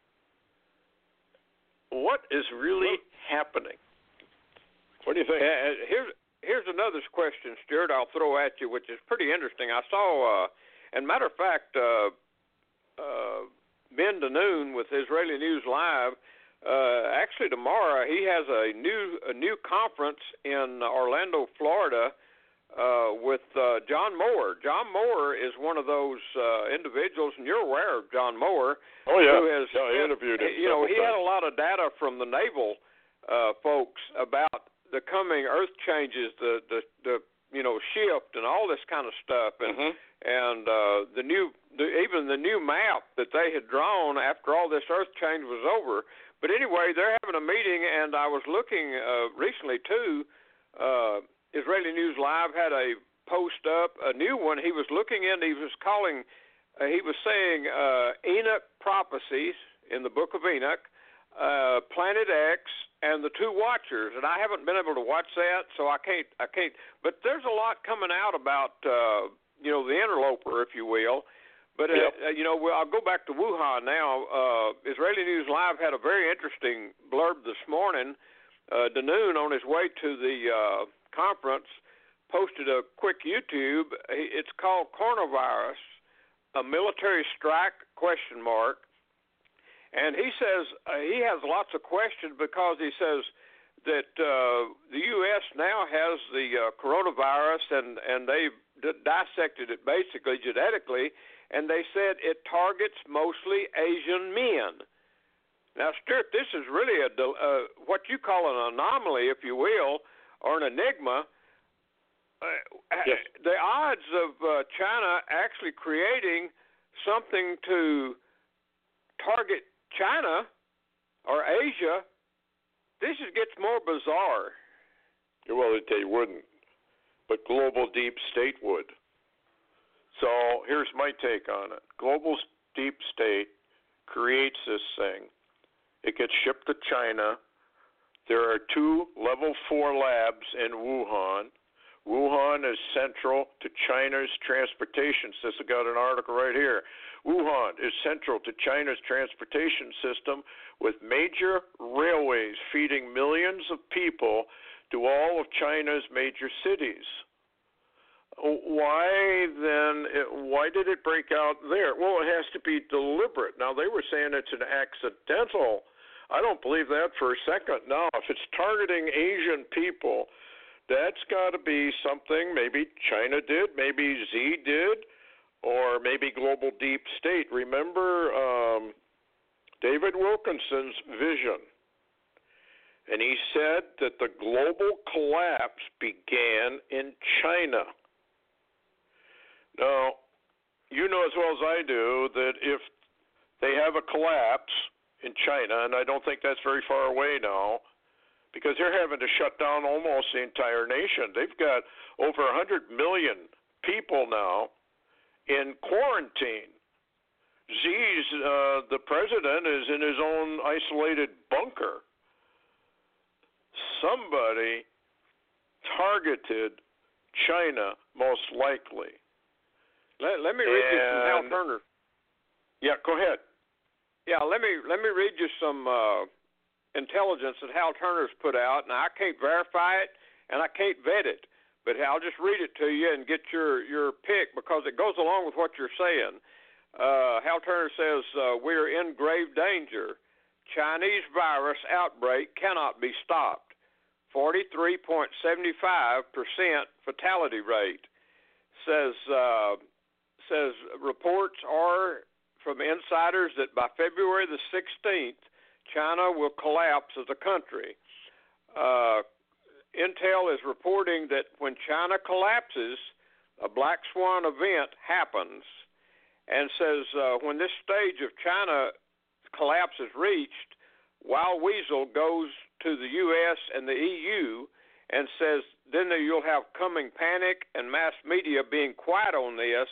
What is really happening? What do you think? Uh, here's here's another question, Stuart, I'll throw at you, which is pretty interesting. I saw, uh, and matter of fact, uh, uh, Ben Danoon with Israeli News Live, uh, actually tomorrow he has a new a new conference in Orlando, Florida, uh, with uh, John Moore. John Moore is one of those uh, individuals, and you're aware of John Moore. Oh yeah, who has, yeah, I interviewed him. You know, he times. had a lot of data from the naval uh, folks about the coming earth changes, the the, the you know shift and all this kind of stuff, and mm-hmm. and uh, the new the, even the new map that they had drawn after all this earth change was over. But anyway, they're having a meeting, and I was looking uh, recently too. Uh, Israeli News Live had a post up, a new one. He was looking in. He was calling. Uh, he was saying uh, Enoch prophecies in the Book of Enoch, uh, Planet X, and the Two Watchers. And I haven't been able to watch that, so I can't. I can't. But there's a lot coming out about uh, you know the interloper, if you will. But, uh, yep. uh, you know, well, I'll go back to Wuhan now. Uh, Israeli News Live had a very interesting blurb this morning. Uh, Danoon, on his way to the uh, conference, posted a quick YouTube. It's called Coronavirus, a Military Strike, question mark. And he says uh, he has lots of questions because he says that uh, the U S now has the uh, coronavirus, and, and they've d- dissected it basically genetically, and they said it targets mostly Asian men. Now, Stuart, this is really a uh, what you call an anomaly, if you will, or an enigma. Uh, yes. The odds of uh, China actually creating something to target China or Asia, this just gets more bizarre. Well, they wouldn't, but global deep state would. So here's my take on it. Global deep state creates this thing. It gets shipped to China. There are two level four labs in Wuhan. Wuhan is central to China's transportation system. I got an article right here. Wuhan is central to China's transportation system, with major railways feeding millions of people to all of China's major cities. Why then, why did it break out there? Well, it has to be deliberate. Now, they were saying it's an accidental I don't believe that for a second. Now, if it's targeting Asian people, that's got to be something maybe China did, maybe Z did, or maybe global deep state. Remember um, David Wilkinson's vision, and he said that the global collapse began in China. Now, you know as well as I do that if they have a collapse in China, and I don't think that's very far away now, because they're having to shut down almost the entire nation. They've got over one hundred million people now in quarantine. Xi's, uh, the president, is in his own isolated bunker. Somebody targeted China, most likely. Let, let me read and, you some Hal Turner. Yeah, go ahead. Yeah, let me let me read you some uh, intelligence that Hal Turner's put out. Now, I can't verify it and I can't vet it, but I'll just read it to you and get your, your pick because it goes along with what you're saying. Uh, Hal Turner says, uh, we're in grave danger. Chinese virus outbreak cannot be stopped. forty-three point seven five percent fatality rate. Says uh, says reports are from insiders that by February the sixteenth, China will collapse as a country. Uh, Intel is reporting that when China collapses, a black swan event happens, and says uh, when this stage of China collapse is reached, Wild Weasel goes to the U S and the E U and says then you'll have coming panic and mass media being quiet on this,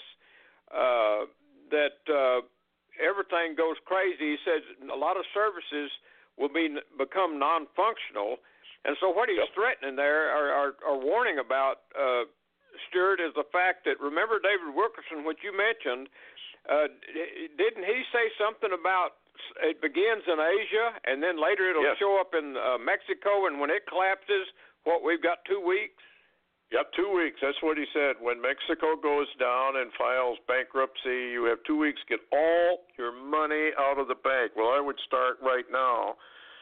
uh, that uh, everything goes crazy. He says a lot of services will be become non-functional. And so what he's yep. threatening there or, or, or warning about, uh, Stuart, is the fact that, remember David Wilkerson, what you mentioned, uh, didn't he say something about it begins in Asia and then later it'll yes. show up in uh, Mexico, and when it collapses, what, we've got two weeks? Yep, two weeks. That's what he said. When Mexico goes down and files bankruptcy, you have two weeks to get all your money out of the bank. Well, I would start right now.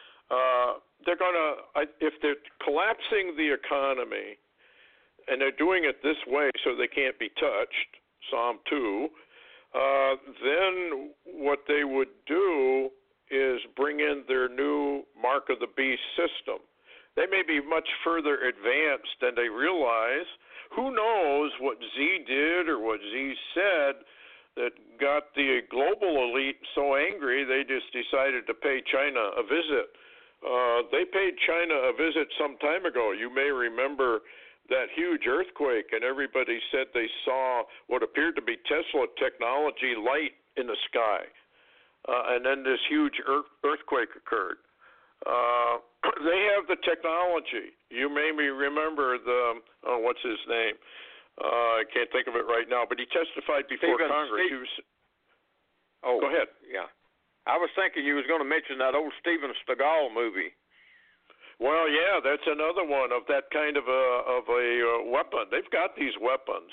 Uh, they're going to, if they're collapsing the economy, and they're doing it this way so they can't be touched, Psalm two, uh, then what they would do is bring in their new Mark of the Beast system. They may be much further advanced than they realize. Who knows what Z did or what Z said that got the global elite so angry they just decided to pay China a visit. Uh, they paid China a visit some time ago. You may remember that huge earthquake, and everybody said they saw what appeared to be Tesla technology light in the sky. Uh, and then this huge earth- earthquake occurred. Uh, they have the technology. You may remember the, oh, what's his name? Uh, I can't think of it right now, but he testified before Steven, Congress. Steve, he was, oh, go ahead. Yeah. I was thinking you was going to mention that old Steven Seagal movie. Well, yeah, that's another one of that kind of a, of a uh, weapon. They've got these weapons.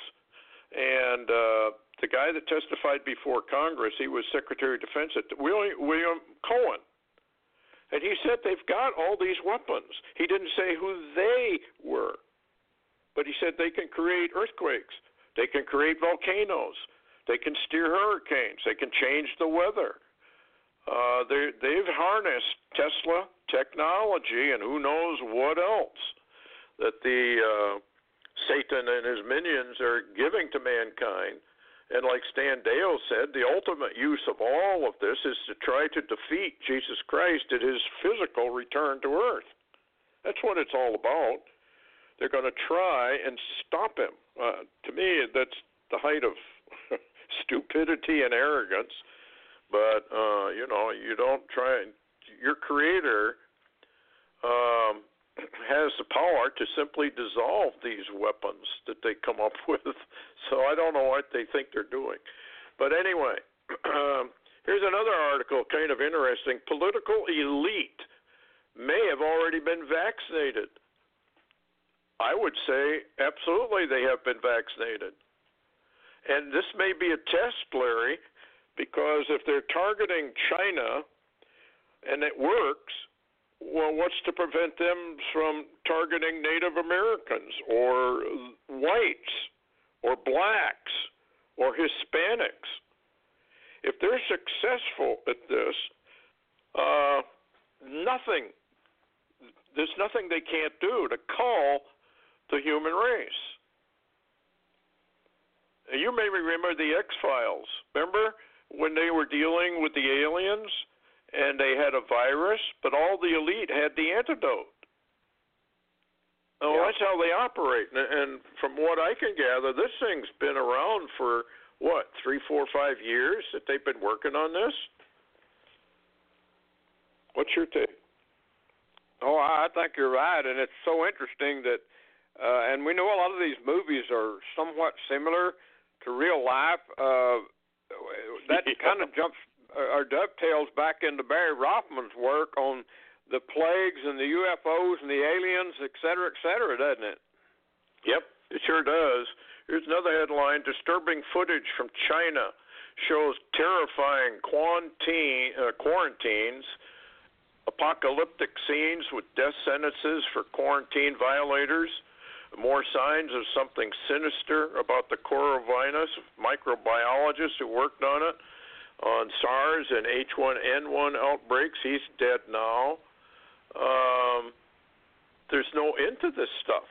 And uh, the guy that testified before Congress, he was Secretary of Defense at William, William Cohen. And he said they've got all these weapons. He didn't say who they were, but he said they can create earthquakes. They can create volcanoes. They can steer hurricanes. They can change the weather. Uh, they've harnessed Tesla technology and who knows what else that the uh, Satan and his minions are giving to mankind. And like Stan Dale said, the ultimate use of all of this is to try to defeat Jesus Christ at his physical return to earth. That's what it's all about. They're going to try and stop him. Uh, to me, that's the height of stupidity and arrogance. But, uh, you know, you don't try. Your creator um, has the power to simply dissolve these weapons that they come up with. So I don't know what they think they're doing. But anyway, um, here's another article, kind of interesting. Political elite may have already been vaccinated. I would say absolutely they have been vaccinated. And this may be a test, Larry, because if they're targeting China and it works, well, what's to prevent them from targeting Native Americans or whites or blacks or Hispanics? If they're successful at this, uh, nothing, there's nothing they can't do to cull the human race. You may remember the X-Files. Remember when they were dealing with the aliens and they had a virus, but all the elite had the antidote? Oh, yeah. That's how they operate. And from what I can gather, this thing's been around for, what, three, four, five years that they've been working on this? What's your take? Oh, I think you're right, and it's so interesting that, uh, and we know a lot of these movies are somewhat similar to real life. Uh, that yeah. kind of jumps or dovetails back into Barry Rothman's work on the plagues and the U F Os and the aliens, et cetera, et cetera, doesn't it? Yep, it sure does. Here's another headline: disturbing footage from China shows terrifying quarantine, uh, quarantines, apocalyptic scenes with death sentences for quarantine violators, more signs of something sinister about the coronavirus. Microbiologist who worked on it, on SARS and H one N one outbreaks, he's dead now. Um, there's no end to this stuff.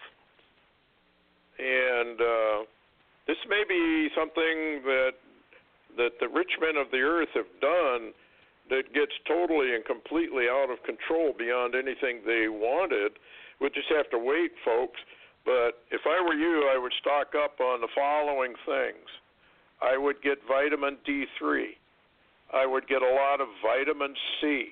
And uh, this may be something that that the rich men of the earth have done that gets totally and completely out of control beyond anything they wanted. We'll just have to wait, folks. But if I were you, I would stock up on the following things. I would get vitamin D three. I would get a lot of vitamin C.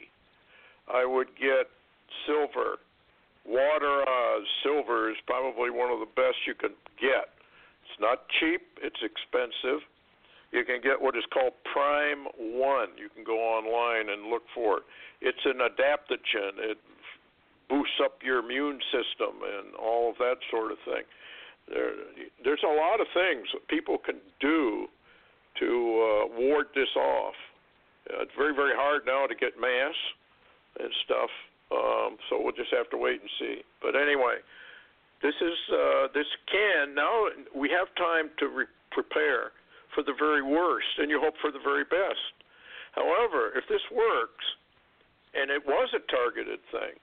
I would get silver. Water uh, silver is probably one of the best you can get. It's not cheap. It's expensive. You can get what is called Prime One. You can go online and look for it. It's an adaptogen. It boosts up your immune system and all of that sort of thing. There, there's a lot of things that people can do to uh, ward this off. Uh, it's very, very hard now to get masks and stuff, um, so we'll just have to wait and see. But anyway, this is uh, this can now we have time to re- prepare for the very worst, and you hope for the very best. However, if this works, and it was a targeted thing,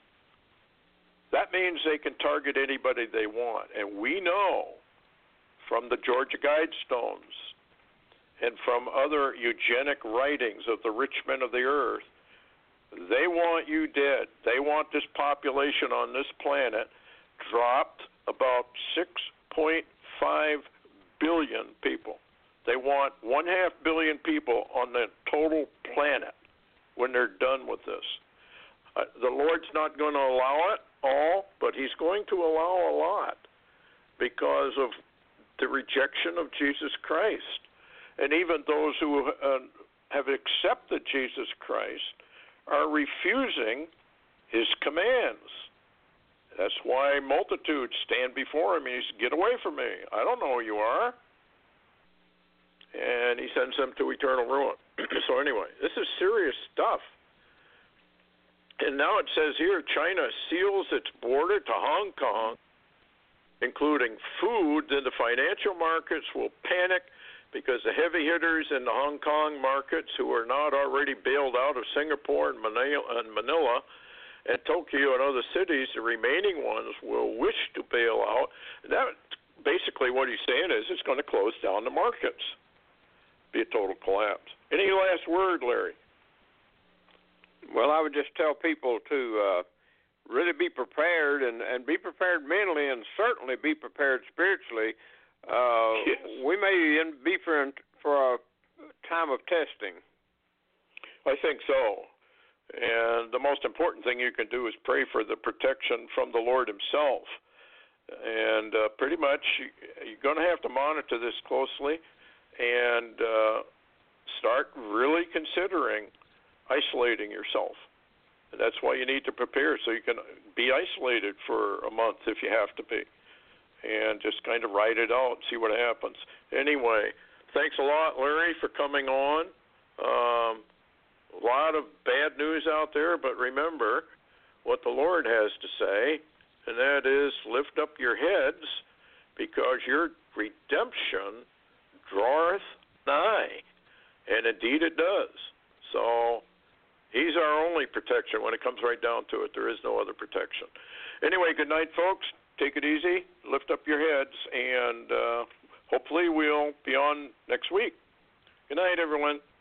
that means they can target anybody they want. And we know from the Georgia Guidestones and from other eugenic writings of the rich men of the earth, they want you dead. They want this population on this planet dropped about six point five billion people. They want one half billion people on the total planet when they're done with this. Uh, the Lord's not going to allow it all, but he's going to allow a lot because of the rejection of Jesus Christ. And even those who uh, have accepted Jesus Christ are refusing his commands. That's why multitudes stand before him and he says, "Get away from me. I don't know who you are." And he sends them to eternal ruin. So anyway, this is serious stuff. And now it says here, China seals its border to Hong Kong, including food. Then the financial markets will panic because the heavy hitters in the Hong Kong markets who are not already bailed out of Singapore and Manila, and Manila and Tokyo and other cities, the remaining ones will wish to bail out. That basically what he's saying is it's going to close down the markets. Be a total collapse. Any last word, Larry? Well, I would just tell people to uh, really be prepared and, and be prepared mentally and certainly be prepared spiritually. Uh, yes. We may be for, for a time of testing. I think so. And the most important thing you can do is pray for the protection from the Lord himself. And uh, pretty much you're going to have to monitor this closely and uh, start really considering isolating yourself. And that's why you need to prepare, so you can be isolated for a month if you have to be, and just kind of ride it out and see what happens. Anyway, thanks a lot, Larry, for coming on. Um, A lot of bad news out there, but remember what the Lord has to say, and that is lift up your heads, because your redemption draweth nigh. And indeed it does. So he's our only protection when it comes right down to it. There is no other protection. Anyway, good night, folks. Take it easy. Lift up your heads, and uh, hopefully we'll be on next week. Good night, everyone.